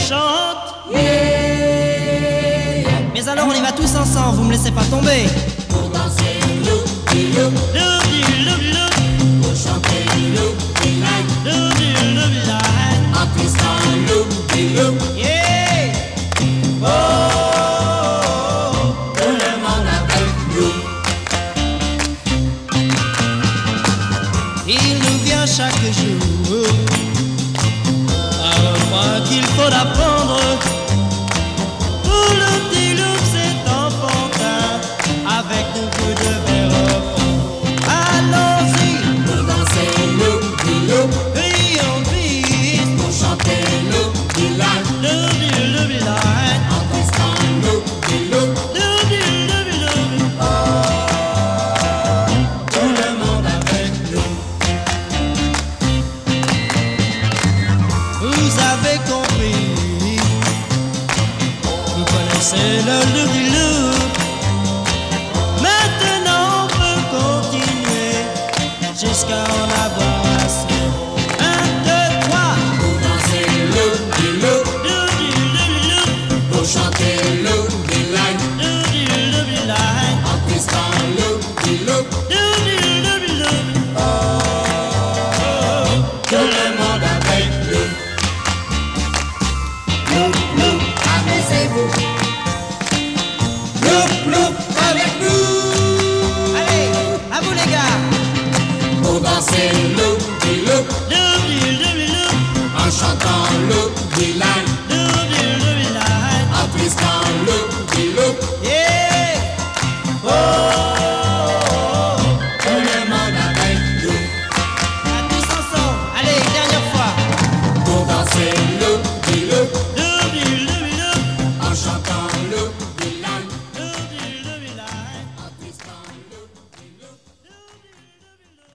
chante. Mais alors on y va tous ensemble, vous me laissez pas tomber. Pour danser loup-di-loup, Loup-di-loup-di-loup, pour chanter loup-di-line, loup-di-loup-di-loup. en twistant loup-di-loup, Yeah! Oh, tout le monde avec nous. il nous vient chaque jour un refrain qu'il faut apprendre. Pour le petit loup c'est enfantin, avec beaucoup de verre au fond. Allons-y, Pour danser loup-di-loup, crions vite, pour chanter loup-di-line, loup-di-loup-di-loup, en twistant loup-di-loup, loup-di-loup-di-loup. tout le monde avec nous. Vous avez compris, vous connaissez le loup-di-loup. Maintenant on peut continuer jusqu'à en avoir assez. 1, 2, 3, Pour danser loup-di-loup, loup-di-loup-di-loup, pour chanter loup-di-line, loup-di-loup-di-loup, en twistant loup-di-loup, loup-di-loup-di-loup. tout le monde avec nous. Loup-loup, amusez-vous. Loup-loup avec nous. Allez, à vous les gars. Pour danser loup-di-loup, Loup-di-loup-di-loup, en chantant